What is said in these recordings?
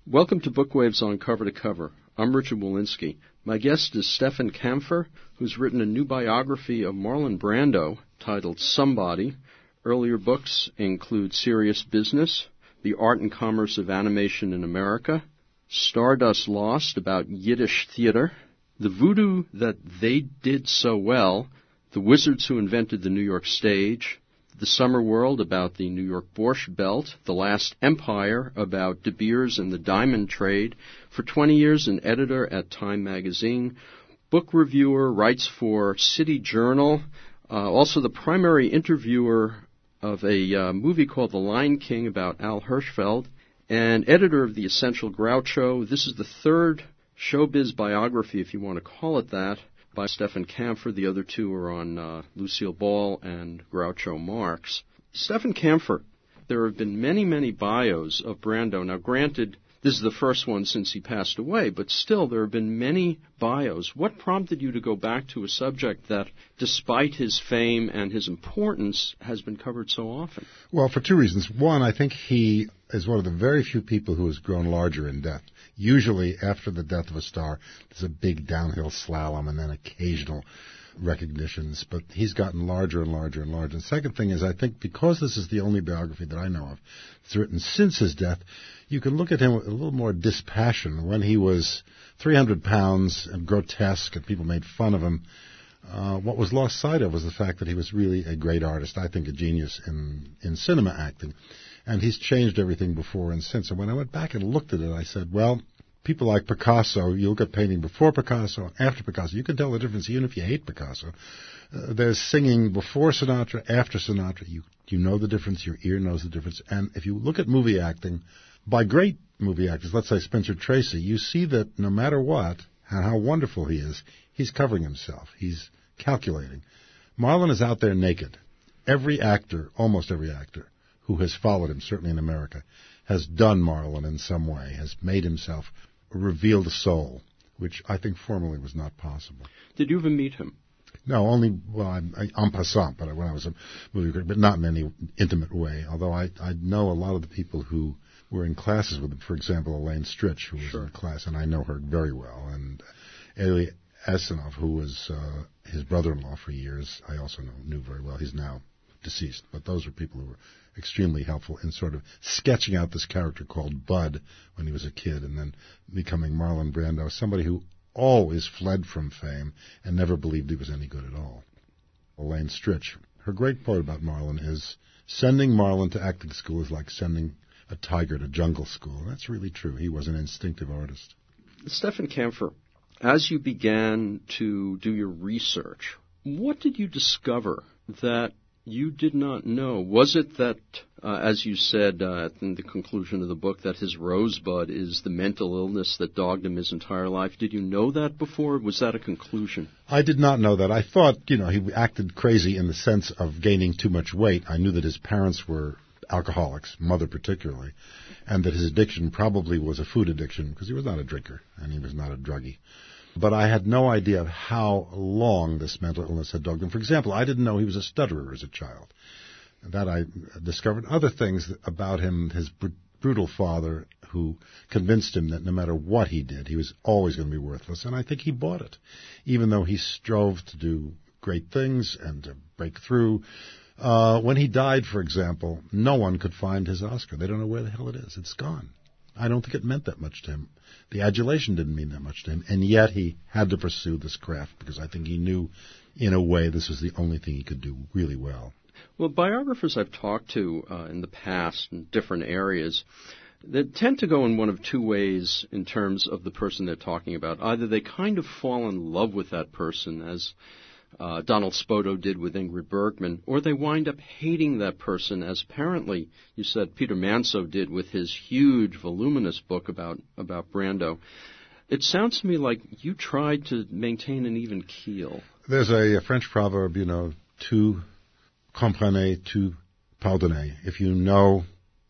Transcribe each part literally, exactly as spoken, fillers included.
Welcome to Bookwaves on Cover to Cover. I'm Richard Walensky. My guest is Stefan Kampfer, who's written a new biography of Marlon Brando titled Somebody. Earlier books include Serious Business, The Art and Commerce of Animation in America, Stardust Lost about Yiddish theater, The Voodoo That They Did So Well, The Wizards Who Invented the New York Stage, The Summer World about the New York Borscht Belt, The Last Empire about De Beers and the diamond trade. For twenty years, an editor at Time magazine, book reviewer, writes for City Journal, uh, also the primary interviewer of a uh, movie called The Lion King about Al Hirschfeld, and editor of the Essential Groucho. This is the third showbiz biography, if you want to call it that, by Stefan Kampfer. The other two are on uh, Lucille Ball and Groucho Marx. Stefan Kampfer, there have been many, many bios of Brando. Now, granted, this is the first one since he passed away, but still there have been many bios. What prompted you to go back to a subject that, despite his fame and his importance, has been covered so often? Well, for two reasons. One, I think he is one of the very few people who has grown larger in death. Usually, after the death of a star, there's a big downhill slalom and then occasional recognitions, but he's gotten larger and larger and larger. And the second thing is, I think because this is the only biography that I know of that's written since his death, you can look at him with a little more dispassion. When he was three hundred pounds and grotesque and people made fun of him, uh, what was lost sight of was the fact that he was really a great artist, I think a genius in, in cinema acting. And he's changed everything before and since. And when I went back and looked at it, I said, well, people like Picasso, you look at painting before Picasso and after Picasso. You can tell the difference even if you hate Picasso. Uh, there's singing before Sinatra, after Sinatra. You you know the difference. Your ear knows the difference. And if you look at movie acting, by great movie actors, let's say Spencer Tracy, you see that no matter what and how wonderful he is, he's covering himself. He's calculating. Marlon is out there naked. Every actor, almost every actor, who has followed him, certainly in America, has done Marlon in some way, has made himself revealed a soul, which I think formerly was not possible. Did you ever meet him? No, only, well, I, I, en passant, but when I was a movie critic, but not in any intimate way, although I, I know a lot of the people who were in classes with him. For example, Elaine Stritch, who was sure. in class, and I know her very well, and Eli Asenov, who was uh, his brother-in-law for years, I also know, knew very well. He's now deceased, but those were people who were extremely helpful in sort of sketching out this character called Bud when he was a kid and then becoming Marlon Brando, somebody who always fled from fame and never believed he was any good at all. Elaine Stritch, her great quote about Marlon is, sending Marlon to acting school is like sending a tiger to jungle school. And that's really true. He was an instinctive artist. Stefan Kampfer, as you began to do your research, what did you discover that you did not know? Was it that, uh, as you said uh, in the conclusion of the book, that his rosebud is the mental illness that dogged him his entire life? Did you know that before? Was that a conclusion? I did not know that. I thought, you know, he acted crazy in the sense of gaining too much weight. I knew that his parents were alcoholics, mother particularly, and that his addiction probably was a food addiction because he was not a drinker and he was not a druggie. But I had no idea of how long this mental illness had dogged him. For example, I didn't know he was a stutterer as a child. That I discovered. Other things about him, his br- brutal father who convinced him that no matter what he did, he was always going to be worthless. And I think he bought it, even though he strove to do great things and to break through. Uh, when he died, for example, no one could find his Oscar. They don't know where the hell it is. It's gone. I don't think it meant that much to him. The adulation didn't mean that much to him, and yet he had to pursue this craft because I think he knew, in a way, this was the only thing he could do really well. Well, biographers I've talked to uh, in the past in different areas, they tend to go in one of two ways in terms of the person they're talking about. Either they kind of fall in love with that person, as Uh, Donald Spoto did with Ingrid Bergman, or they wind up hating that person, as apparently you said Peter Manso did with his huge, voluminous book about, about Brando. It sounds to me like you tried to maintain an even keel. There's a, a French proverb, you know, tout comprenez, tout pardonnez. If you know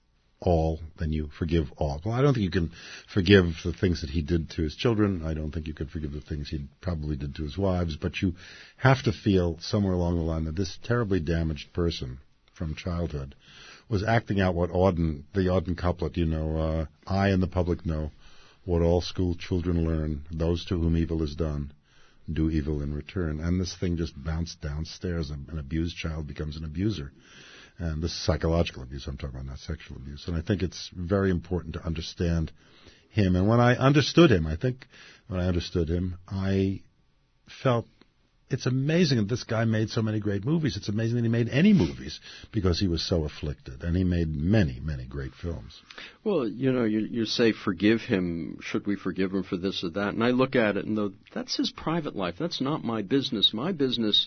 all, then you forgive all. Well, I don't think you can forgive the things that he did to his children. I don't think you can forgive the things he probably did to his wives. But you have to feel somewhere along the line that this terribly damaged person from childhood was acting out what Auden, the Auden couplet, you know, uh, I and the public know what all school children learn, those to whom evil is done do evil in return. And this thing just bounced downstairs. An abused child becomes an abuser. And this is psychological abuse I'm talking about, not sexual abuse. And I think it's very important to understand him. And when I understood him, I think when I understood him, I felt it's amazing that this guy made so many great movies. It's amazing that he made any movies because he was so afflicted. And he made many, many great films. Well, you know, you, you say forgive him. Should we forgive him for this or that? And I look at it and though that's his private life. That's not my business. My business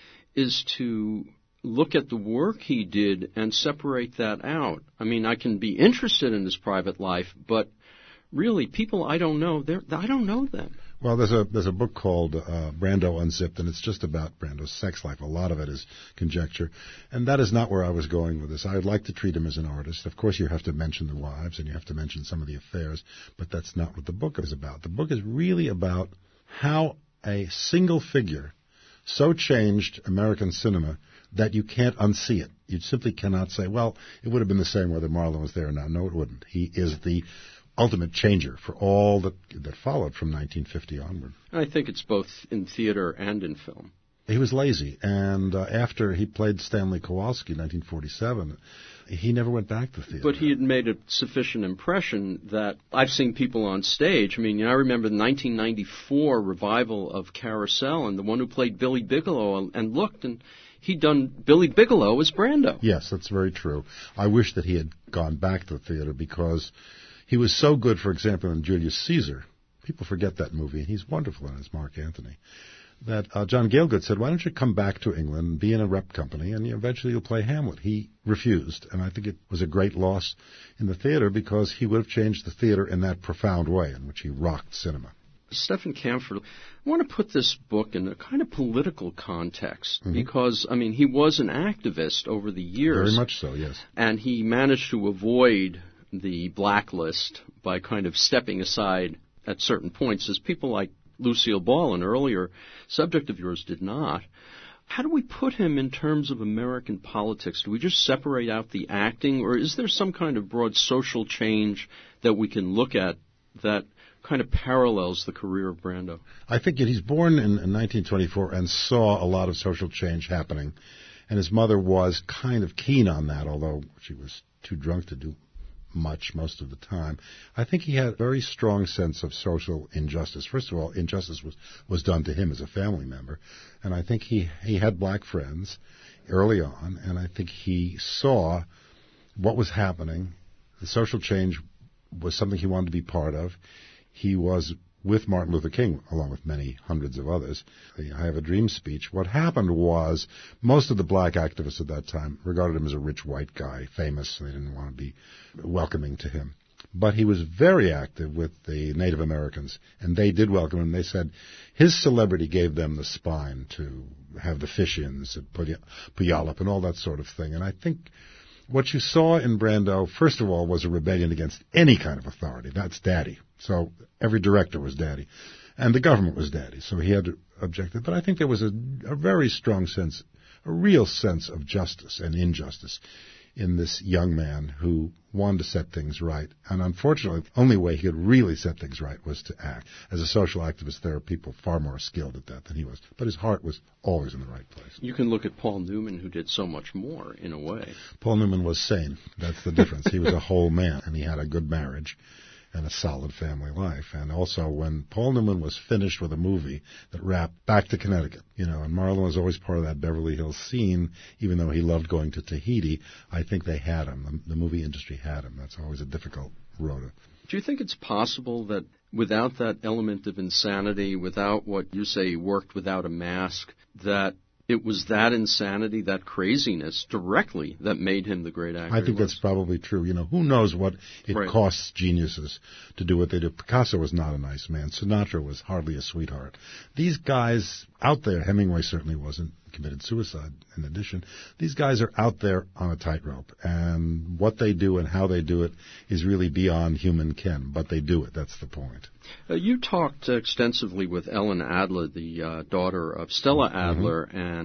is to look at the work he did and separate that out. I mean, I can be interested in his private life, but really, people I don't know, they're, I don't know them. Well, there's a there's a book called uh, Brando Unzipped, and it's just about Brando's sex life. A lot of it is conjecture, and that is not where I was going with this. I would like to treat him as an artist. Of course, you have to mention the wives, and you have to mention some of the affairs, but that's not what the book is about. The book is really about how a single figure so changed American cinema that you can't unsee it. You simply cannot say, well, it would have been the same whether Marlon was there or not. No, it wouldn't. He is the ultimate changer for all that that followed from nineteen fifty onward. I think it's both in theater and in film. He was lazy, and uh, after he played Stanley Kowalski in nineteen forty-seven, he never went back to theater. But he had made a sufficient impression that I've seen people on stage. I mean, you know, I remember the nineteen ninety-four revival of Carousel, and the one who played Billy Bigelow and looked, and he'd done Billy Bigelow as Brando. Yes, that's very true. I wish that he had gone back to the theater because he was so good, for example, in Julius Caesar. People forget that movie, and he's wonderful in it as Mark Antony. That uh, John Gielgud said, why don't you come back to England and be in a rep company, and eventually you'll play Hamlet. He refused, and I think it was a great loss in the theater because he would have changed the theater in that profound way in which he rocked cinema. Stephan Kampfer, I want to put this book in a kind of political context mm-hmm. because, I mean, he was an activist over the years. Very much so, yes. And he managed to avoid the blacklist by kind of stepping aside at certain points, as people like Lucille Ball, an earlier subject of yours, did not. How do we put him in terms of American politics? Do we just separate out the acting, or is there some kind of broad social change that we can look at that kind of parallels the career of Brando? I think that he's born in, in nineteen twenty-four and saw a lot of social change happening, and his mother was kind of keen on that, although she was too drunk to do much most of the time. I think he had a very strong sense of social injustice. First of all, injustice was, was done to him as a family member, and I think he, he had black friends early on, and I think he saw what was happening. The social change was something he wanted to be part of. He was with Martin Luther King, along with many hundreds of others, the I Have a Dream speech. What happened was most of the black activists at that time regarded him as a rich white guy, famous. They didn't want to be welcoming to him. But he was very active with the Native Americans, and they did welcome him. They said his celebrity gave them the spine to have the fish-ins at Puyallup and all that sort of thing. And I think what you saw in Brando, first of all, was a rebellion against any kind of authority. That's daddy. So every director was daddy. And the government was daddy. So he had to object. But I think there was a, a very strong sense, a real sense of justice and injustice in this young man who wanted to set things right. And unfortunately, the only way he could really set things right was to act. As a social activist, there are people far more skilled at that than he was. But his heart was always in the right place. You can look at Paul Newman, who did so much more, in a way. Paul Newman was sane. That's the difference. He was a whole man, and he had a good marriage and a solid family life. And also, when Paul Newman was finished with a movie that wrapped Back to Connecticut, you know, and Marlon was always part of that Beverly Hills scene, even though he loved going to Tahiti, I think they had him. The, the movie industry had him. That's always a difficult road. Do you think it's possible that without that element of insanity, without what you say worked without a mask, that it was that insanity, that craziness directly that made him the great actor? I think that's probably true. You know, who knows what it right. costs geniuses to do what they do. Picasso was not a nice man. Sinatra was hardly a sweetheart. These guys out there, Hemingway certainly wasn't, committed suicide in addition. These guys are out there on a tightrope, and what they do and how they do it is really beyond human ken, but they do it. That's the point. Uh, you talked extensively with Ellen Adler, the uh, daughter of Stella Adler, mm-hmm. and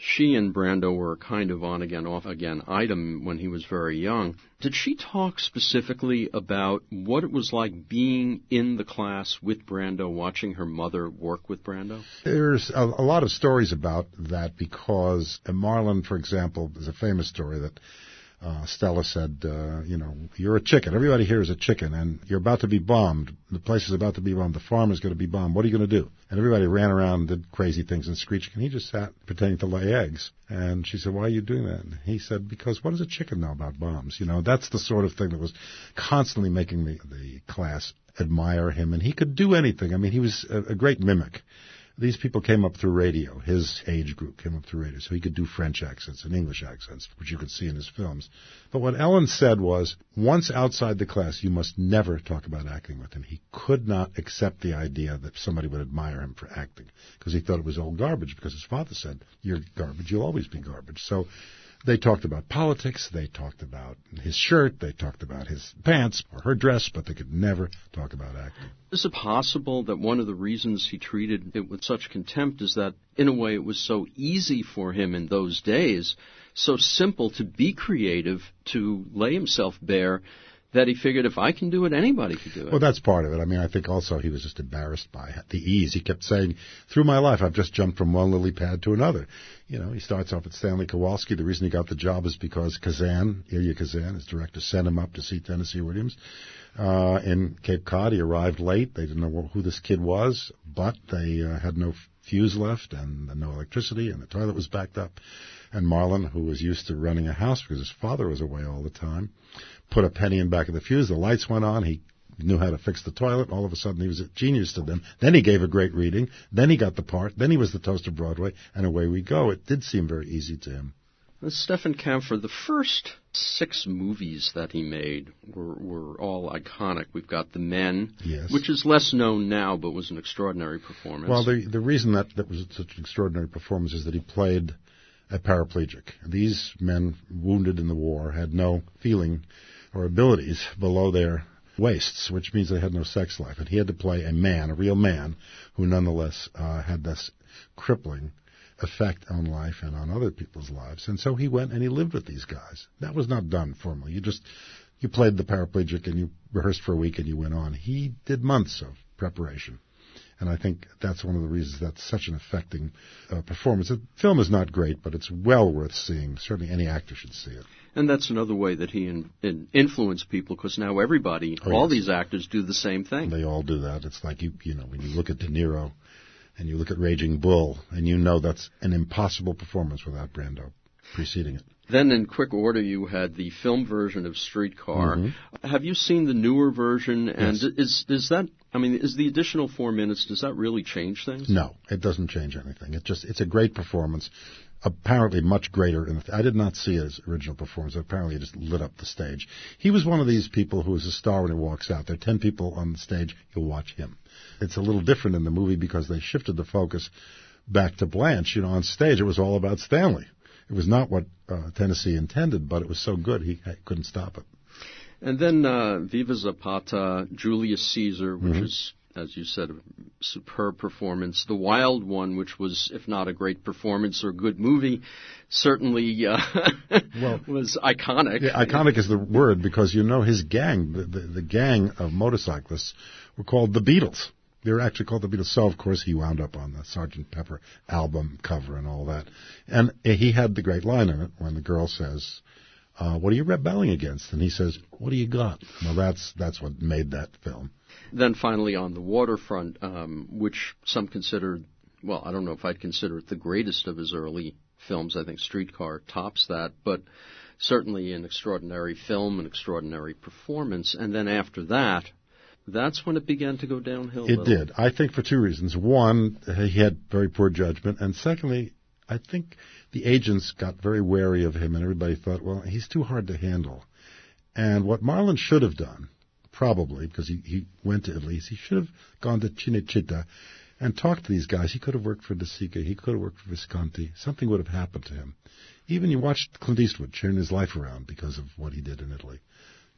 She and Brando were a kind of on-again, off-again item when he was very young. Did she talk specifically about what it was like being in the class with Brando, watching her mother work with Brando? There's a, a lot of stories about that because Marlon, for example, there's a famous story that Uh, Stella said, uh, you know, you're a chicken. Everybody here is a chicken, and you're about to be bombed. The place is about to be bombed. The farm is going to be bombed. What are you going to do? And everybody ran around and did crazy things and screeched, and he just sat pretending to lay eggs. And she said, why are you doing that? And he said, because what does a chicken know about bombs? You know, that's the sort of thing that was constantly making the, the class admire him, and he could do anything. I mean, he was a, a great mimic. These people came up through radio. His age group came up through radio, so he could do French accents and English accents, which you could see in his films. But what Ellen said was, once outside the class, you must never talk about acting with him. He could not accept the idea that somebody would admire him for acting, because he thought it was old garbage, because his father said, you're garbage, you'll always be garbage. So they talked about politics, they talked about his shirt, they talked about his pants or her dress, but they could never talk about acting. Is it possible that one of the reasons he treated it with such contempt is that, in a way, it was so easy for him in those days, so simple to be creative, to lay himself bare, that he figured if I can do it, anybody can do it? Well, that's part of it. I mean, I think also he was just embarrassed by the ease. He kept saying, through my life, I've just jumped from one lily pad to another. You know, he starts off at Stanley Kowalski. The reason he got the job is because Kazan, Ilya Kazan, his director, sent him up to see Tennessee Williams. Uh, in Cape Cod, he arrived late. They didn't know who this kid was, but they uh, had no fuse left and no electricity, and the toilet was backed up. And Marlon, who was used to running a house because his father was away all the time, put a penny in back of the fuse. The lights went on. He knew how to fix the toilet. All of a sudden, he was a genius to them. Then he gave a great reading. Then he got the part. Then he was the toast of Broadway, and away we go. It did seem very easy to him. Stefan Kampfer, the first six movies that he made were, were all iconic. We've got The Men, yes, which is less known now, but was an extraordinary performance. Well, the the reason that that was such an extraordinary performance is that he played a paraplegic. These men, wounded in the war, had no feeling or abilities below their waists, which means they had no sex life. And he had to play a man, a real man, who nonetheless uh, had this crippling effect on life and on other people's lives. And so he went and he lived with these guys. That was not done formally. You just, you played the paraplegic and you rehearsed for a week and you went on. He did months of preparation. And I think that's one of the reasons that's such an affecting uh, performance. The film is not great, but it's well worth seeing. Certainly any actor should see it. And that's another way that he in, in influenced people, because now everybody, oh, all yes. these actors do the same thing. They all do that. It's like, you you know, when you look at De Niro and you look at Raging Bull, and you know that's an impossible performance without Brando preceding it. Then in quick order, you had the film version of Streetcar. Mm-hmm. Have you seen the newer version? And yes. is is that, I mean, is the additional four minutes, does that really change things? No, it doesn't change anything. It just, it's a great performance. Apparently much greater. In the, I did not see his original performance. Apparently it just lit up the stage. He was one of these people who is a star when he walks out. There are ten people on the stage. You'll watch him. It's a little different in the movie because they shifted the focus back to Blanche. You know, on stage it was all about Stanley. It was not what uh, Tennessee intended, but it was so good he, he couldn't stop it. And then uh, Viva Zapata, Julius Caesar, which mm-hmm. is, as you said, a superb performance. The Wild One, which was, if not a great performance or a good movie, certainly uh, well, was iconic. Yeah, iconic is the word, because you know his gang, the, the, the gang of motorcyclists, were called the Beatles. They were actually called the Beatles. So, of course, he wound up on the Sergeant Pepper album cover and all that. And he had the great line in it when the girl says, uh, what are you rebelling against? And he says, what do you got? Well, that's that's what made that film. Then finally on The Waterfront, um, which some consider, well, I don't know if I'd consider it the greatest of his early films. I think Streetcar tops that, but certainly an extraordinary film, an extraordinary performance. And then after that, that's when it began to go downhill. It did. I think for two reasons. One, he had very poor judgment. And secondly, I think the agents got very wary of him, and everybody thought, well, he's too hard to handle. And what Marlon should have done, probably, because he, he went to Italy, he should have gone to Cinecittà and talked to these guys. He could have worked for De Sica. He could have worked for Visconti. Something would have happened to him. Even you watched Clint Eastwood turn his life around because of what he did in Italy.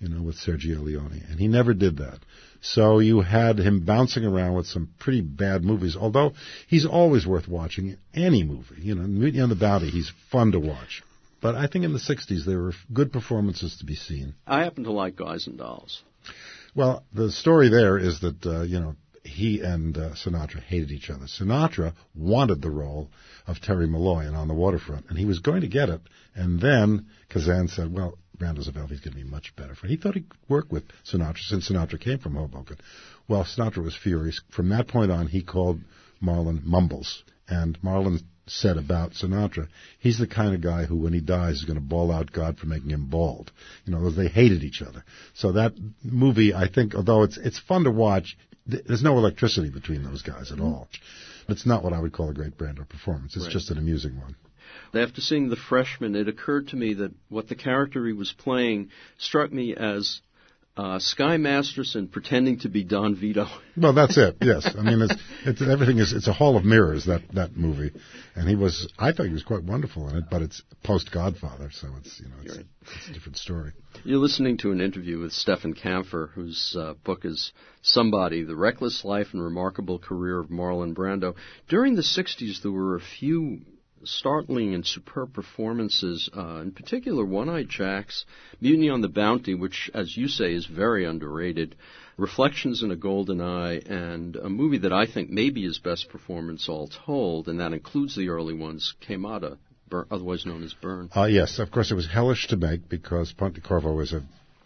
you know, with Sergio Leone, and he never did that. So you had him bouncing around with some pretty bad movies, although he's always worth watching any movie. You know, Mutiny on the Bounty, he's fun to watch. But I think in the sixties there were good performances to be seen. I happen to like Guys and Dolls. Well, the story there is that, uh, you know, he and uh, Sinatra hated each other. Sinatra wanted the role of Terry Malloy in On the Waterfront, and he was going to get it. And then Kazan said, well, Randall Zerveldi's going to be much better for it. He thought he could work with Sinatra since Sinatra came from Hoboken. Well, Sinatra was furious. From that point on, he called Marlon Mumbles. And Marlon said about Sinatra, he's the kind of guy who, when he dies, is going to bawl out God for making him bald. You know, they hated each other. So that movie, I think, although it's it's fun to watch, there's no electricity between those guys at all. It's not what I would call a great Brando performance. It's right. just an amusing one. After seeing The Freshman, it occurred to me that what the character he was playing struck me as uh, Sky Masterson pretending to be Don Vito. Well, that's it. Yes, I mean, it's, it's everything is it's a hall of mirrors, that that movie, and he was I thought he was quite wonderful in it, but it's post Godfather, so it's you know it's, right. it's a different story. You're listening to an interview with Stefan Kampfer, whose uh, book is Somebody: The Reckless Life and Remarkable Career of Marlon Brando. During the sixties, there were a few startling and superb performances, uh, in particular One-Eyed Jack's Mutiny on the Bounty, which, as you say, is very underrated, Reflections in a Golden Eye, and a movie that I think may be his best performance all told, and that includes the early ones, Quemada, otherwise known as Burn. Uh, yes, of course, it was hellish to make because Pontecorvo was a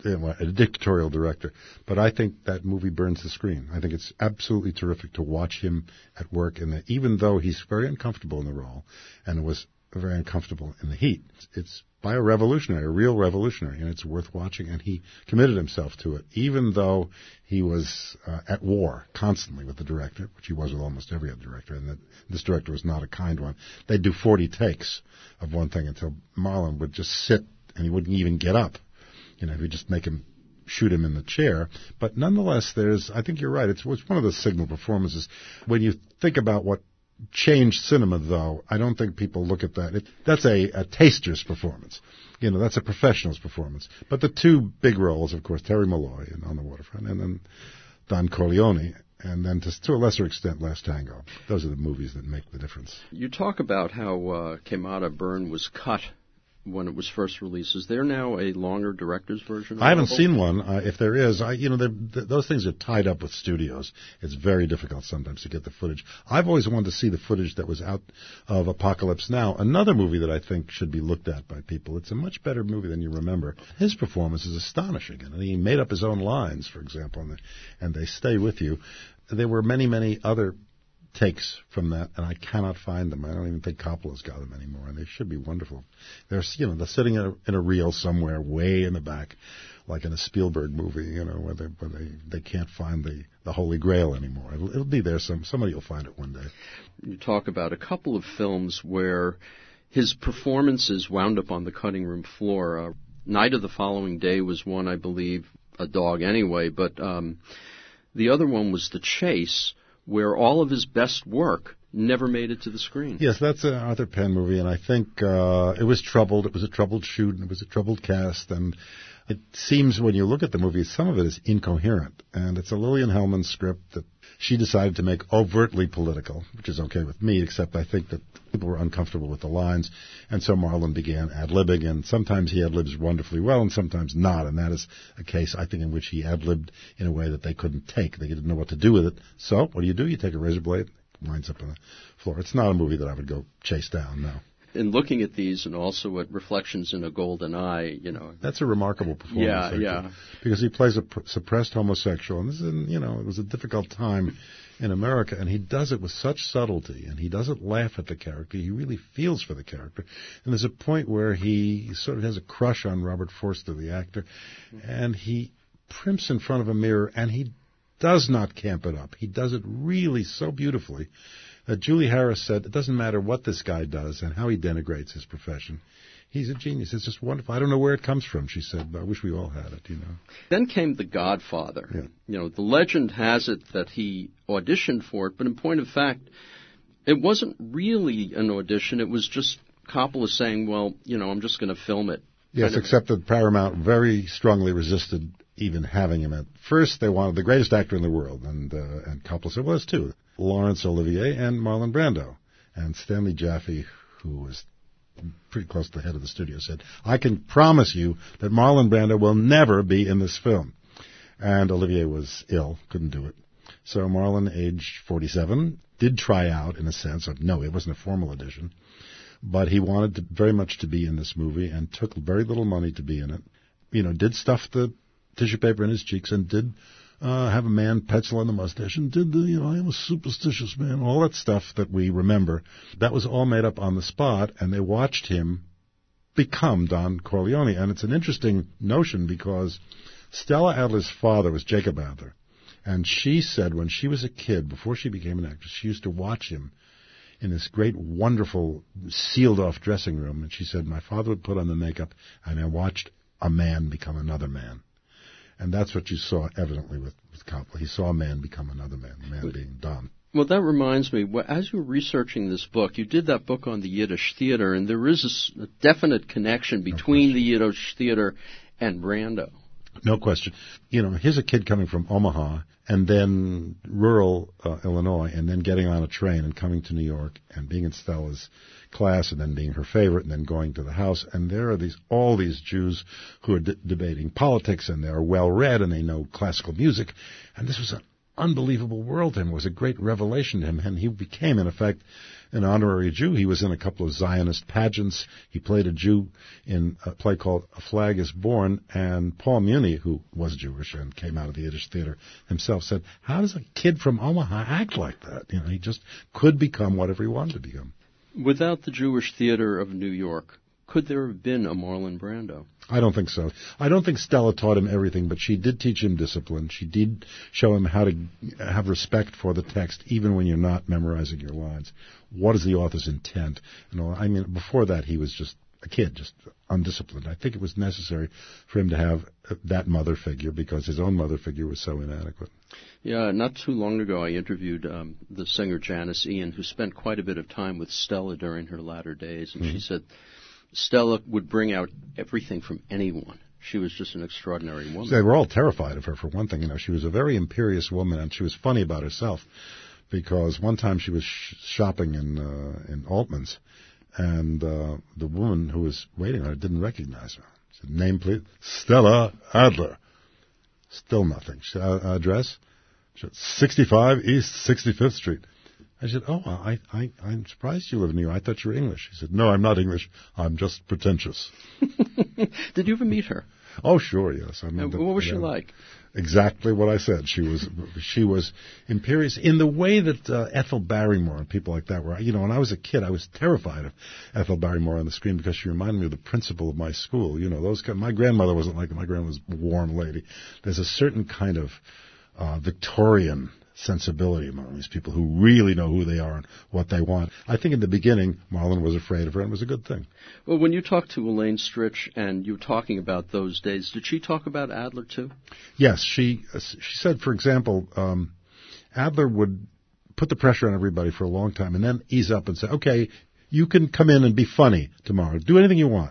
a dictatorial director, but I think that movie burns the screen. I think it's absolutely terrific to watch him at work, in the, even though he's very uncomfortable in the role, and was very uncomfortable in the heat. It's by a revolutionary, a real revolutionary, and it's worth watching, and he committed himself to it, even though he was uh, at war constantly with the director, which he was with almost every other director, and that this director was not a kind one. They'd do forty takes of one thing until Marlon would just sit, and he wouldn't even get up. You know, if you just make him shoot him in the chair. But nonetheless, there's, I think you're right, it's, it's one of the signal performances. When you think about what changed cinema, though, I don't think people look at that. It, that's a, a taster's performance. You know, that's a professional's performance. But the two big roles, of course, Terry Malloy in On the Waterfront, and then Don Corleone, and then to, to a lesser extent, Last Tango. Those are the movies that make the difference. You talk about how uh, Quemada Burn was cut when it was first released. Is there now a longer director's version? I haven't seen one. Uh, if there is, I, you know, th- those things are tied up with studios. It's very difficult sometimes to get the footage. I've always wanted to see the footage that was out of Apocalypse Now, another movie that I think should be looked at by people. It's a much better movie than you remember. His performance is astonishing, and he made up his own lines, for example, and they, and they stay with you. There were many, many other takes from that, and I cannot find them. I don't even think Coppola's got them anymore, and they should be wonderful. They're, you know, they're sitting in a, in a reel somewhere way in the back, like in a Spielberg movie, you know, where they where they, they can't find the, the Holy Grail anymore. It'll, it'll be there. Some somebody will find it one day. You talk about a couple of films where his performances wound up on the cutting room floor. Uh, Night of the Following Day was one, I believe, A Dog Anyway, but um, the other one was The Chase, where all of his best work never made it to the screen. Yes, that's an Arthur Penn movie, and I think uh, it was troubled. It was a troubled shoot, and it was a troubled cast, and it seems when you look at the movie, some of it is incoherent, and it's a Lillian Hellman script that she decided to make overtly political, which is okay with me, except I think that people were uncomfortable with the lines, and so Marlon began ad-libbing, and sometimes he ad-libs wonderfully well, and sometimes not, and that is a case, I think, in which he ad-libbed in a way that they couldn't take. They didn't know what to do with it. So, what do you do? You take a razor blade, it winds up on the floor. It's not a movie that I would go chase down, no. In looking at these, and also at Reflections in a Golden Eye, you know. That's a remarkable performance. Yeah, actually, yeah. Because he plays a pr- suppressed homosexual, and this is, in, you know, it was a difficult time in America, and he does it with such subtlety, and he doesn't laugh at the character. He really feels for the character. And there's a point where he sort of has a crush on Robert Forster, the actor, and he primps in front of a mirror, and he does not camp it up. He does it really so beautifully. Uh, Julie Harris said, it doesn't matter what this guy does and how he denigrates his profession. He's a genius. It's just wonderful. I don't know where it comes from, she said, but I wish we all had it, you know. Then came The Godfather. Yeah. You know, the legend has it that he auditioned for it, but in point of fact, it wasn't really an audition. It was just Coppola saying, well, you know, I'm just going to film it Yes, except that Paramount very strongly resisted even having him. At first, they wanted the greatest actor in the world, and uh, and Coppola said, well, there's two, Laurence Olivier and Marlon Brando. And Stanley Jaffe, who was pretty close to the head of the studio, said, I can promise you that Marlon Brando will never be in this film. And Olivier was ill, couldn't do it. So Marlon, age forty-seven, did try out in a sense of, no, it wasn't a formal audition, but he wanted to, very much to be in this movie and took very little money to be in it. You know, did stuff the tissue paper in his cheeks and did uh, have a man pencil on the mustache and did the, you know, I am a superstitious man, all that stuff that we remember. That was all made up on the spot, and they watched him become Don Corleone. And it's an interesting notion because Stella Adler's father was Jacob Adler. And she said when she was a kid, before she became an actress, she used to watch him in this great, wonderful, sealed-off dressing room. And she said, my father would put on the makeup, and I watched a man become another man. And that's what you saw evidently with, with Coppola. He saw a man become another man, the man being Don. Well, that reminds me, as you were researching this book, you did that book on the Yiddish theater, and there is a definite connection between the Yiddish theater and Brando. No question. You know, here's a kid coming from Omaha and then rural uh, Illinois and then getting on a train and coming to New York and being in Stella's class and then being her favorite and then going to the house. And there are these all these Jews who are d- debating politics and they're well-read and they know classical music. And this was an unbelievable world to him. It was a great revelation to him. And he became, in effect, an honorary Jew. He was in a couple of Zionist pageants. He played a Jew in a play called A Flag is Born. And Paul Muni, who was Jewish and came out of the Yiddish theater himself, said, how does a kid from Omaha act like that? You know, he just could become whatever he wanted to become. Without the Jewish theater of New York, could there have been a Marlon Brando? I don't think so. I don't think Stella taught him everything, but she did teach him discipline. She did show him how to have respect for the text, even when you're not memorizing your lines. What is the author's intent? And all, I mean, before that, he was just a kid, just undisciplined. I think it was necessary for him to have that mother figure because his own mother figure was so inadequate. Yeah, not too long ago, I interviewed um, the singer Janice Ian, who spent quite a bit of time with Stella during her latter days, and mm-hmm. she said Stella would bring out everything from anyone. She was just an extraordinary woman. They were all terrified of her, for one thing. You know, she was a very imperious woman, and she was funny about herself, because one time she was sh- shopping in uh, in Altman's, and uh, the woman who was waiting on her didn't recognize her. She said, name, please. Stella Adler. Still nothing. She said, uh, address? She said, sixty-five East sixty-fifth Street. I said, oh, I, I, I'm surprised you live in New York. I thought you were English. He said, no, I'm not English. I'm just pretentious. Did you ever meet her? Oh, sure, yes. I mean, what was she like? Exactly what I said. She was she was imperious in the way that uh, Ethel Barrymore and people like that were. You know, when I was a kid, I was terrified of Ethel Barrymore on the screen because she reminded me of the principal of my school. You know, those my grandmother wasn't like my grandmother was a warm lady. There's a certain kind of uh, Victorian sensibility among these people who really know who they are and what they want. I think in the beginning, Marlon was afraid of her, and it was a good thing. Well, when you talked to Elaine Stritch and you were talking about those days, did she talk about Adler too? Yes, she she said, for example, um, Adler would put the pressure on everybody for a long time and then ease up and say, okay, you can come in and be funny tomorrow. Do anything you want.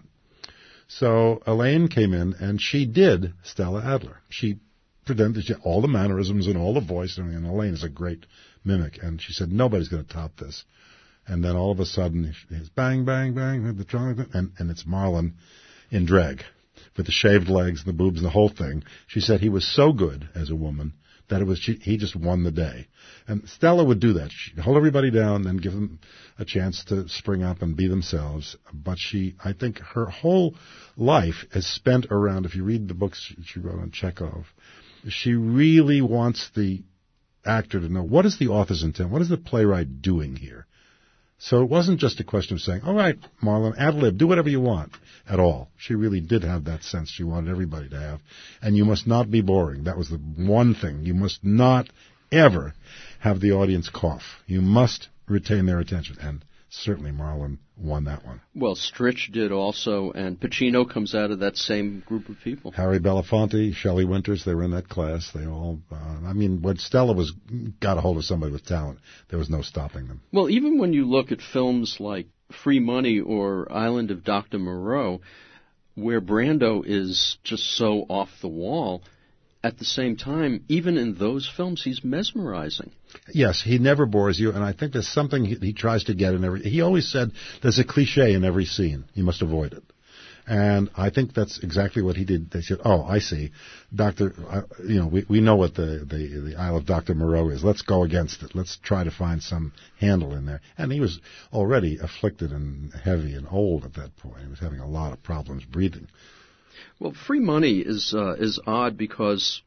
So Elaine came in, and she did Stella Adler. She pretended all the mannerisms and all the voice, and Elaine is a great mimic, and she said, nobody's going to top this. And then all of a sudden, it's bang, bang, bang, and, and it's Marlon in drag, with the shaved legs and the boobs and the whole thing. She said he was so good as a woman that it was she, he just won the day. And Stella would do that. She'd hold everybody down, then give them a chance to spring up and be themselves. But she, I think her whole life is spent around, if you read the books she wrote on Chekhov, she really wants the actor to know, what is the author's intent? What is the playwright doing here? So it wasn't just a question of saying, all right, Marlon, ad-lib, do whatever you want at all. She really did have that sense she wanted everybody to have. And you must not be boring. That was the one thing. You must not ever have the audience cough. You must retain their attention. And certainly Marlon won that one. Well, Stritch did also, and Pacino comes out of that same group of people. Harry Belafonte, Shelley Winters, they were in that class. They all, uh, I mean, when Stella was got a hold of somebody with talent, there was no stopping them. Well, even when you look at films like Free Money or Island of Doctor Moreau, where Brando is just so off the wall, at the same time, even in those films, he's mesmerizing. Yes, he never bores you, and I think there's something he, he tries to get in every... He always said there's a cliche in every scene. You must avoid it. And I think that's exactly what he did. They said, oh, I see. Doctor, uh, you know, we, we know what the, the, the Isle of Doctor Moreau is. Let's go against it. Let's try to find some handle in there. And he was already afflicted and heavy and old at that point. He was having a lot of problems breathing. Well, Free Money is uh, is odd because,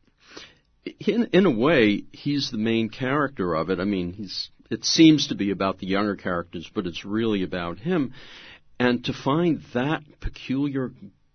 in in a way, he's the main character of it. I mean, he's it seems to be about the younger characters, but it's really about him. And to find that peculiar,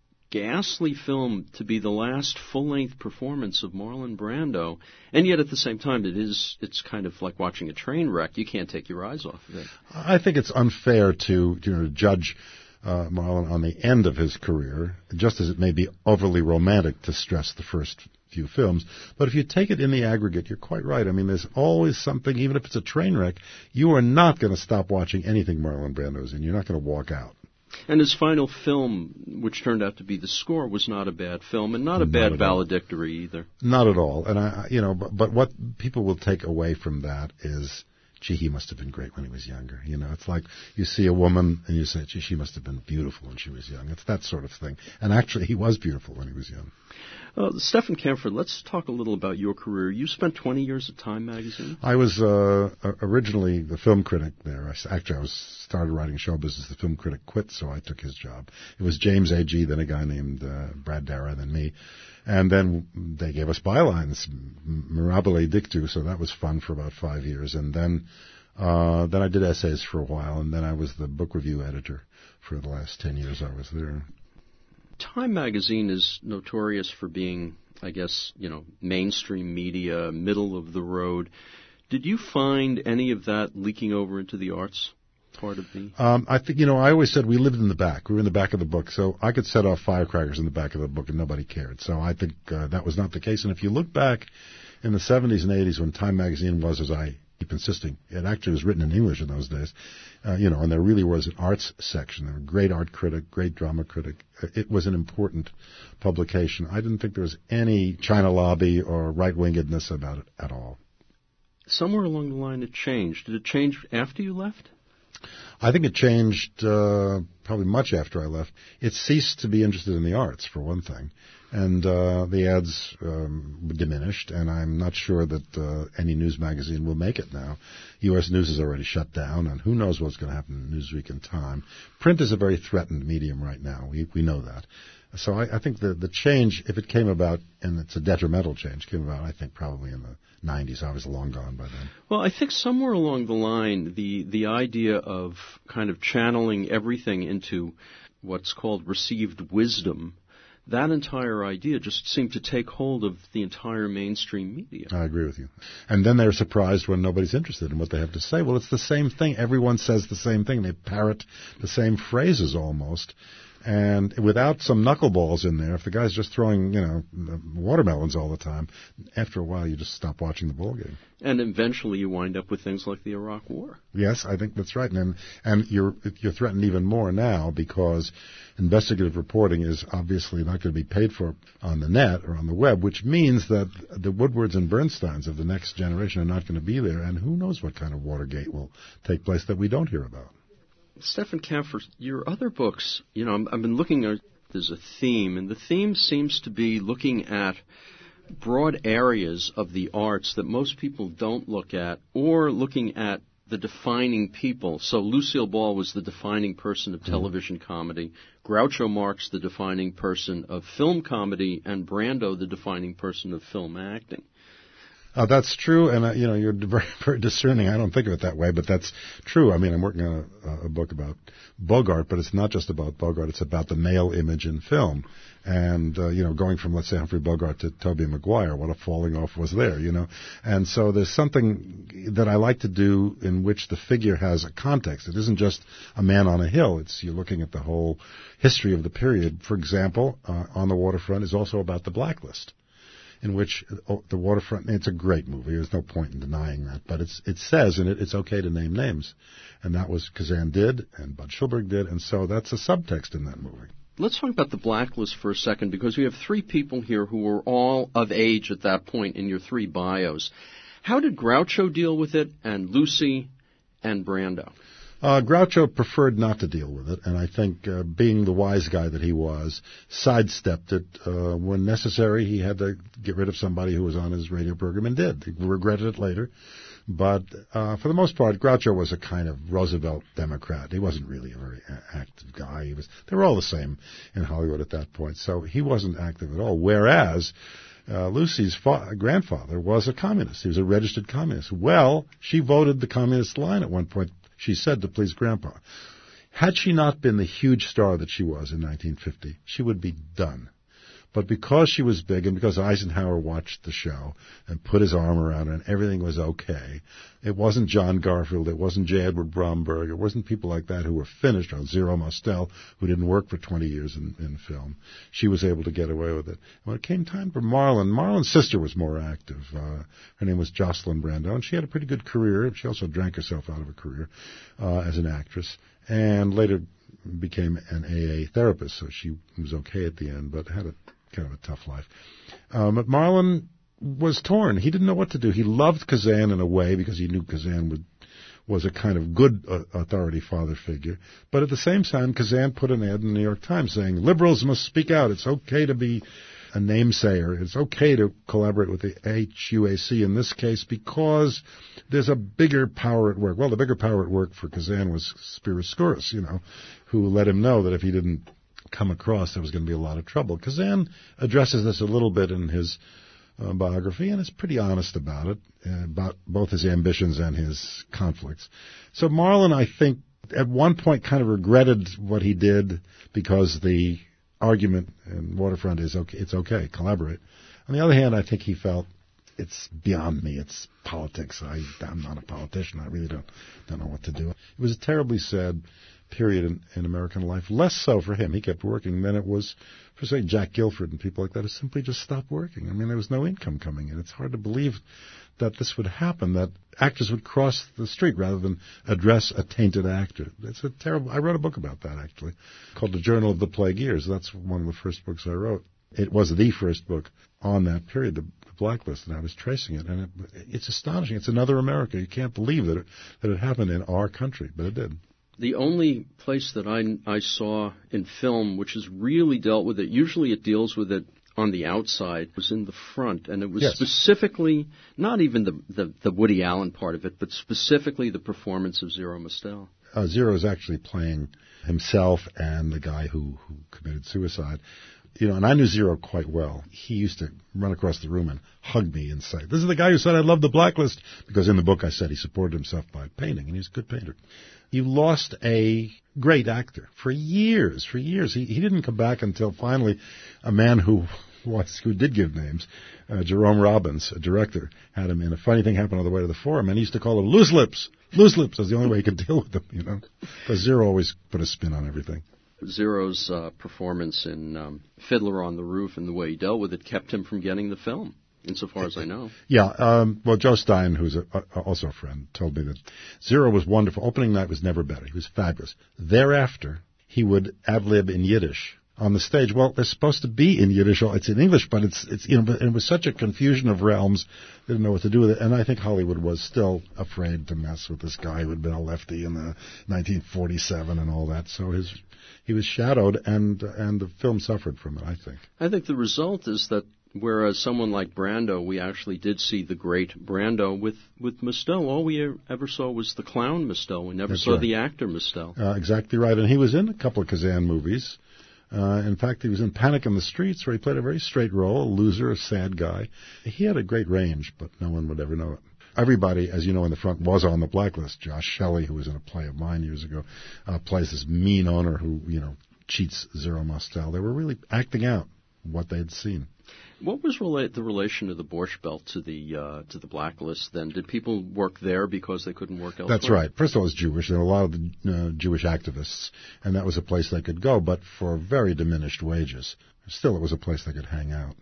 ghastly film to be the last full-length performance of Marlon Brando, and yet at the same time, it is it's kind of like watching a train wreck. You can't take your eyes off of it. I think it's unfair to you know judge Uh, Marlon on the end of his career, just as it may be overly romantic to stress the first few films. But if you take it in the aggregate, you're quite right. I mean, there's always something, even if it's a train wreck, you are not going to stop watching anything Marlon Brando's in. You're not going to walk out. And his final film, which turned out to be The Score, was not a bad film, and not a bad not valedictory either. Not at all. And I, you know, but, but what people will take away from that is, gee, he must have been great when he was younger. You know, it's like you see a woman and you say, gee, she must have been beautiful when she was young. It's that sort of thing. And actually, he was beautiful when he was young. Uh, Stephen Kampfer, let's talk a little about your career. You spent twenty years at Time magazine. I was uh, originally the film critic there. I, actually, I was started writing show business. The film critic quit, so I took his job. It was James A G, then a guy named uh, Brad Dara, then me. And then they gave us bylines, Mirabile Dictu, so that was fun for about five years. And then uh, then I did essays for a while, and then I was the book review editor for the last ten years I was there. Time magazine is notorious for being, I guess, you know, mainstream media, middle of the road. Did you find any of that leaking over into the arts part of the... Um, I think, you know, I always said we lived in the back. We were in the back of the book, so I could set off firecrackers in the back of the book and nobody cared. So I think uh, that was not the case. And if you look back in the seventies and eighties when Time magazine was, as I keep insisting, it actually was written in English in those days, uh, you know, and there really was an arts section. There were a great art critic, great drama critic. It was an important publication. I didn't think there was any China lobby or right-wingedness about it at all. Somewhere along the line it changed. Did it change after you left? I think it changed uh, probably much after I left. It ceased to be interested in the arts, for one thing, and uh, the ads um, diminished, and I'm not sure that uh, any news magazine will make it now. U S News is already shut down, and who knows what's going to happen in Newsweek and Time. Print is a very threatened medium right now. We we know that. So I, I think the, the change, if it came about, and it's a detrimental change, came about, I think, probably in the nineties. I was long gone by then. Well, I think somewhere along the line, the, the idea of kind of channeling everything into what's called received wisdom, that entire idea just seemed to take hold of the entire mainstream media. I agree with you. And then they're surprised when nobody's interested in what they have to say. Well, it's the same thing. Everyone says the same thing. They parrot the same phrases almost. And without some knuckleballs in there, if the guy's just throwing, you know, watermelons all the time, after a while you just stop watching the ball game. And eventually you wind up with things like the Iraq War. Yes, I think that's right. And and you're you're threatened even more now because investigative reporting is obviously not going to be paid for on the net or on the web, which means that the Woodwards and Bernsteins of the next generation are not going to be there. And who knows what kind of Watergate will take place that we don't hear about. Stephen Kampfer, your other books, you know, I've been looking at, there's a theme, and the theme seems to be looking at broad areas of the arts that most people don't look at, or looking at the defining people. So Lucille Ball was the defining person of television mm-hmm. comedy, Groucho Marx the defining person of film comedy, and Brando the defining person of film acting. Uh, that's true, and uh, you know you're very, very discerning. I don't think of it that way, but that's true. I mean, I'm working on a, a book about Bogart, but it's not just about Bogart. It's about the male image in film, and uh, you know, going from let's say Humphrey Bogart to Tobey Maguire, what a falling off was there, you know. And so there's something that I like to do in which the figure has a context. It isn't just a man on a hill. It's you're looking at the whole history of the period. For example, uh, On the Waterfront is also about the Blacklist, in which oh, the waterfront, it's a great movie. There's no point in denying that. But it's, it says in it, it's okay to name names. And that was Kazan did, and Bud Schulberg did, and so that's a subtext in that movie. Let's talk about the Blacklist for a second, because we have three people here who were all of age at that point in your three bios. How did Groucho deal with it, and Lucy and Brando? Uh, Groucho preferred not to deal with it, and I think, uh, being the wise guy that he was, sidestepped it. Uh, when necessary, he had to get rid of somebody who was on his radio program, and did. He regretted it later. But uh, for the most part, Groucho was a kind of Roosevelt Democrat. He wasn't really a very active guy. He was. They were all the same in Hollywood at that point, so he wasn't active at all. Whereas uh, Lucy's fa- grandfather was a communist. He was a registered communist. Well, she voted the communist line at one point, she said, to please Grandpa. Had she not been the huge star that she was in nineteen fifty, she would be done. But because she was big, and because Eisenhower watched the show and put his arm around her and everything was okay, it wasn't John Garfield, it wasn't J. Edward Bromberg, it wasn't people like that who were finished, or Zero Mostel, who didn't work for twenty years in, in film. She was able to get away with it. When it came time for Marlon, Marlon's sister was more active. Uh, her name was Jocelyn Brando, and she had a pretty good career. She also drank herself out of a career uh, as an actress, and later became an A A therapist, so she was okay at the end, but had a kind of a tough life. Um, but Marlon was torn. He didn't know what to do. He loved Kazan in a way because he knew Kazan would, was a kind of good uh, authority father figure. But at the same time, Kazan put an ad in the New York Times saying, liberals must speak out. It's okay to be a namesayer. It's okay to collaborate with the H U A C in this case because there's a bigger power at work. Well, the bigger power at work for Kazan was Spiros Skouras, you know, who let him know that if he didn't come across, there was going to be a lot of trouble. Kazan addresses this a little bit in his uh, biography, and is pretty honest about it, uh, about both his ambitions and his conflicts. So Marlon, I think, at one point kind of regretted what he did because the argument in Waterfront is, okay, it's okay, collaborate. On the other hand, I think he felt, it's beyond me, it's politics. I, I'm not a politician. I really don't, don't know what to do. It was a terribly sad period in, in American life. Less so for him. He kept working than it was for, say, Jack Gilford and people like that who simply just stopped working. I mean, there was no income coming in. It's hard to believe that this would happen, that actors would cross the street rather than address a tainted actor. It's a terrible... I wrote a book about that, actually, called The Journal of the Plague Years. That's one of the first books I wrote. It was the first book on that period, the Blacklist, and I was tracing it. And it, it's astonishing. It's another America. You can't believe that it, that it happened in our country, but it did. The only place that I, I saw in film which has really dealt with it, usually it deals with it on the outside, was in the front. And it was yes. specifically, not even the, the, the Woody Allen part of it, but specifically the performance of Zero Mostel. Uh, Zero is actually playing himself and the guy who, who committed suicide. You know, and I knew Zero quite well. He used to run across the room and hug me and say, this is the guy who said I love the Blacklist, because in the book I said he supported himself by painting, and he's a good painter. You lost a great actor for years, for years. He, he didn't come back until finally a man who was, who did give names, uh, Jerome Robbins, a director, had him in. A funny thing happened on the way to the forum, and he used to call him loose lips. Loose lips was the only way he could deal with them, you know, because Zero always put a spin on everything. Zero's uh, performance in um, Fiddler on the Roof and the way he dealt with it kept him from getting the film, insofar as I know. Yeah, um, well, Joe Stein, who's a, a, also a friend, told me that Zero was wonderful. Opening night was never better. He was fabulous. Thereafter, he would ad-lib in Yiddish on the stage. Well, they're supposed to be in Yiddish. It's in English, but it's, it's you know, but it was such a confusion of realms. They didn't know what to do with it. And I think Hollywood was still afraid to mess with this guy who had been a lefty in the nineteen forty-seven and all that. So his... He was shadowed, and and the film suffered from it, I think. I think the result is that whereas someone like Brando, we actually did see the great Brando with, with Mostel. All we ever saw was the clown Mostel. We never That's saw right. the actor Mostel. Uh, exactly right. And he was in a couple of Kazan movies. Uh, in fact, he was in Panic in the Streets, where he played a very straight role, a loser, a sad guy. He had a great range, but no one would ever know it. Everybody, as you know, in the front was on the Blacklist. Josh Shelley, who was in a play of mine years ago, uh, plays this mean owner who, you know, cheats Zero Mostel. They were really acting out what they had seen. What was rela- the relation of the Borscht Belt to the uh, to the Blacklist then? Did people work there because they couldn't work elsewhere? That's right. First of all, it's Jewish. There were a lot of the, uh, Jewish activists, and that was a place they could go, but for very diminished wages. Still, it was a place they could hang out.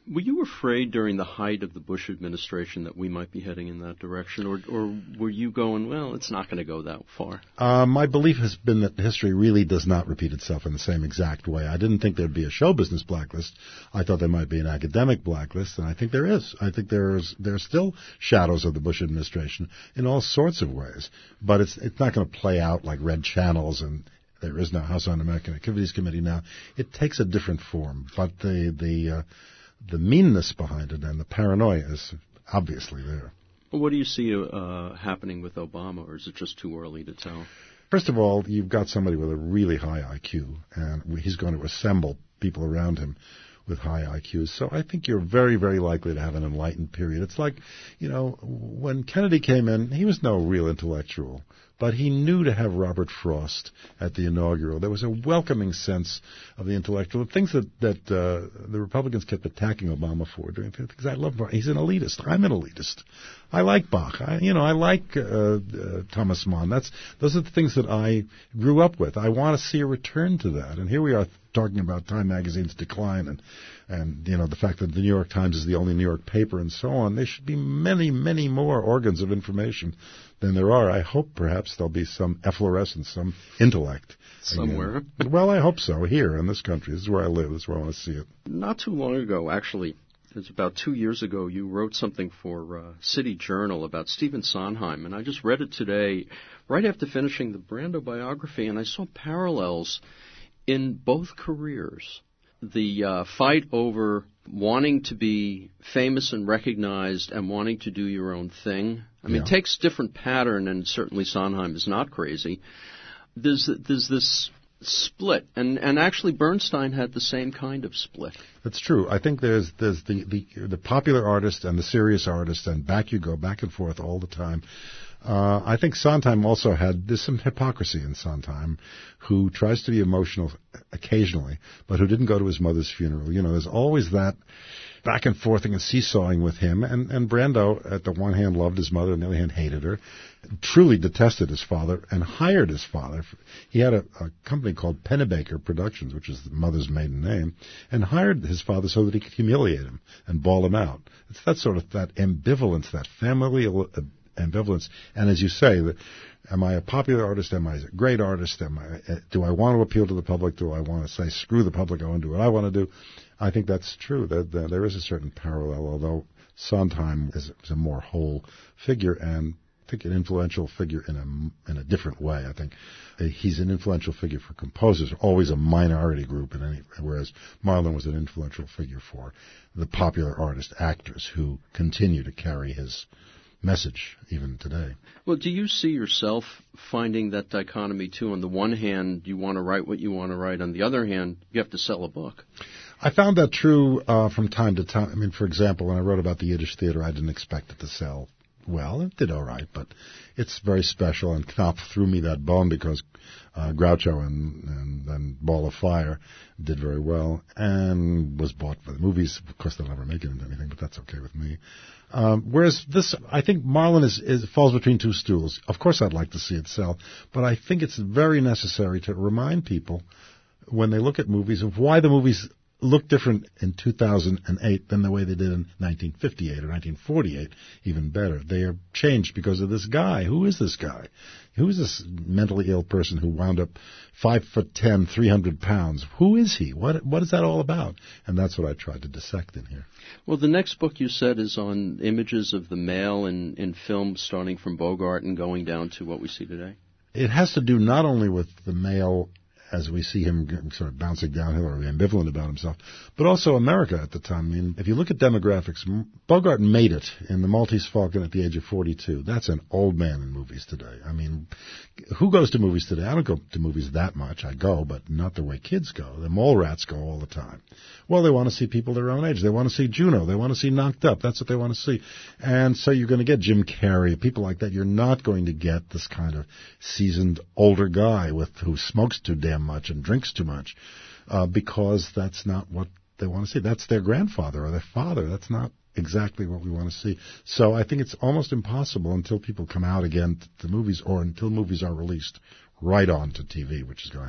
Were you afraid during the height of the Bush administration that we might be heading in that direction, or, or were you going, well, it's not going to go that far? Uh, my belief has been that history really does not repeat itself in the same exact way. I didn't think there'd be a show business blacklist. I thought there might be an academic blacklist, and I think there is. I think there's there's still shadows of the Bush administration in all sorts of ways, but it's it's not going to play out like red channels and there is no House Un-American Activities Committee now. It takes a different form, but the the uh, the meanness behind it and the paranoia is obviously there. Well, what do you see uh, happening with Obama, or is it just too early to tell? First of all, you've got somebody with a really high I Q, and he's going to assemble people around him with high I Qs. So I think you're very, very likely to have an enlightened period. It's like, you know, when Kennedy came in, he was no real intellectual, but he knew to have Robert Frost at the inaugural. There was a welcoming sense of the intellectual. The things that, that uh, the Republicans kept attacking Obama for, doing things I love. He's an elitist. I'm an elitist. I like Bach. I, you know, I like uh, uh, Thomas Mann. That's those are the things that I grew up with. I want to see a return to that. And here we are talking about Time Magazine's decline and, and you know, the fact that the New York Times is the only New York paper and so on. There should be many, many more organs of information than there are. I hope perhaps there'll be some efflorescence, some intellect. Somewhere. Again. Well, I hope so, here in this country. This is where I live. This is where I want to see it. Not too long ago, actually, it was about two years ago, you wrote something for uh, City Journal about Stephen Sondheim, and I just read it today right after finishing the Brando biography, and I saw parallels in both careers. The uh, fight over wanting to be famous and recognized and wanting to do your own thing. I mean, yeah. It takes different pattern, and certainly Sondheim is not crazy. There's there's this split, and, and actually Bernstein had the same kind of split. That's true. I think there's there's the, the, the popular artist and the serious artist, and back you go, back and forth all the time. Uh, I think Sondheim also had, there's some hypocrisy in Sondheim, who tries to be emotional occasionally, but who didn't go to his mother's funeral. You know, there's always that back and forthing and seesawing with him. And, and Brando, at the one hand, loved his mother, on the other hand, hated her, truly detested his father, and hired his father. He had a, a company called Pennebaker Productions, which is the mother's maiden name, and hired his father so that he could humiliate him and bawl him out. It's that sort of, that ambivalence, that family ambivalence. And as you say, that, am I a popular artist? Am I a great artist? Am I, do I want to appeal to the public? Do I want to say, screw the public, I want to do what I want to do? I think that's true. That, that there is a certain parallel, although Sondheim is, is a more whole figure, and I think an influential figure in a in a different way. I think he's an influential figure for composers, always a minority group, in any, whereas Marlon was an influential figure for the popular artist actors who continue to carry his message even today. Well, do you see yourself finding that dichotomy too? On the one hand, you want to write what you want to write. On the other hand, you have to sell a book. I found that true uh, from time to time. I mean, for example, when I wrote about the Yiddish theater, I didn't expect it to sell well. It did all right, but it's very special, and Knopf threw me that bone because uh, Groucho and, and, and Ball of Fire did very well and was bought for the movies. Of course, they'll never make it into anything, but that's okay with me. Um, whereas this, I think Marlon is, is falls between two stools. Of course, I'd like to see it sell, but I think it's very necessary to remind people when they look at movies of why the movies look different in two thousand eight than the way they did in nineteen fifty-eight or nineteen forty-eight, even better. They are changed because of this guy. Who is this guy? Who is this mentally ill person who wound up five foot ten, three hundred pounds? Who is he? What What is that all about? And that's what I tried to dissect in here. Well, the next book you said is on images of the male in, in film, starting from Bogart and going down to what we see today. It has to do not only with the male as we see him sort of bouncing downhill or ambivalent about himself, but also America at the time. I mean, if you look at demographics, Bogart made it in The Maltese Falcon at the age of forty-two. That's an old man in movies today. I mean, who goes to movies today? I don't go to movies that much. I go, but not the way kids go. The mall rats go all the time. Well, they want to see people their own age. They want to see Juno. They want to see Knocked Up. That's what they want to see. And so you're going to get Jim Carrey, people like that. You're not going to get this kind of seasoned older guy with who smokes too damn much and drinks too much, uh, because that's not what they want to see. That's their grandfather or their father. That's not exactly what we want to see. So I think it's almost impossible until people come out again to the movies, or until movies are released right on to T V, which is going to happen.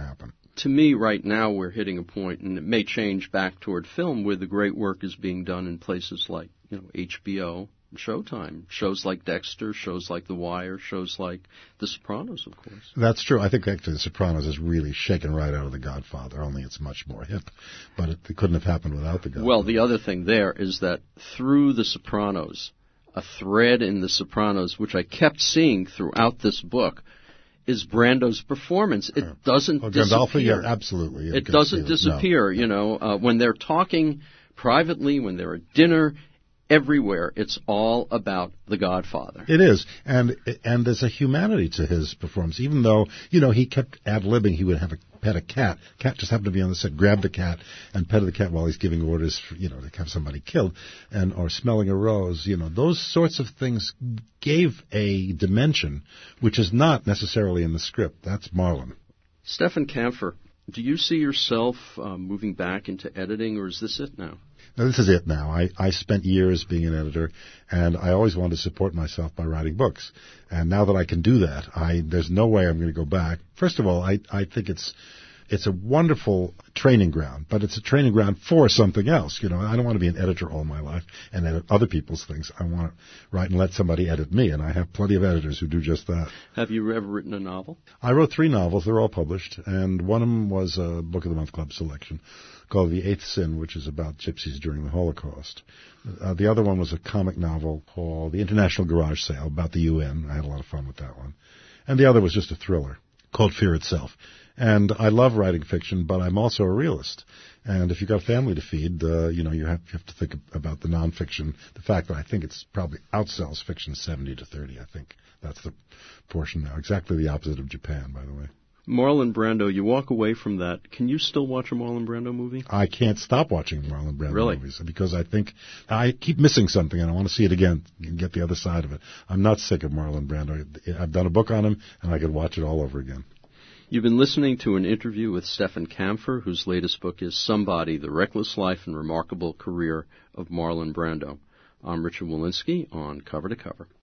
To me, right now, we're hitting a point, and it may change back toward film, where the great work is being done in places like, you know, H B O, Showtime, shows like Dexter, shows like The Wire, shows like The Sopranos, of course. That's true. I think actually The Sopranos is really shaken right out of The Godfather, only it's much more hip. But it, it couldn't have happened without The Godfather. Well, the other thing there is that through The Sopranos, a thread in The Sopranos, which I kept seeing throughout this book, is Brando's performance. It doesn't oh, disappear. Yeah, absolutely. Yeah, it doesn't disappear. No. You know, uh, when they're talking privately, when they're at dinner, everywhere, it's all about The Godfather. It is, and and there's a humanity to his performance. Even though, you know, he kept ad-libbing, he would have a pet a cat. Cat just happened to be on the set, grab the cat and pet the cat while he's giving orders for, you know, to have somebody killed, and or smelling a rose. You know, those sorts of things gave a dimension which is not necessarily in the script. That's Marlon. Stefan Kampfer, do you see yourself uh, moving back into editing, or is this it now? Now, this is it now. I, I spent years being an editor, and I always wanted to support myself by writing books. And now that I can do that, I there's no way I'm going to go back. First of all, I, I think it's it's a wonderful training ground, but it's a training ground for something else. You know, I don't want to be an editor all my life and edit other people's things. I want to write and let somebody edit me, and I have plenty of editors who do just that. Have you ever written a novel? I wrote three novels. They're all published, and one of them was a Book of the Month Club selection called The Eighth Sin, which is about gypsies during the Holocaust. Uh, the other one was a comic novel called The International Garage Sale, about the U N. I had a lot of fun with that one. And the other was just a thriller called Fear Itself. And I love writing fiction, but I'm also a realist. And if you've got a family to feed, uh, you know, you have, you have to think about the nonfiction. The fact that I think it's probably outsells fiction seventy to thirty, I think. That's the portion now. Exactly the opposite of Japan, by the way. Marlon Brando, you walk away from that. Can you still watch a Marlon Brando movie? I can't stop watching Marlon Brando really? movies because I think I keep missing something and I want to see it again and get the other side of it. I'm not sick of Marlon Brando. I've done a book on him and I could watch it all over again. You've been listening to an interview with Stefan Kampfer, whose latest book is Somebody, The Reckless Life and Remarkable Career of Marlon Brando. I'm Richard Walensky on Cover to Cover.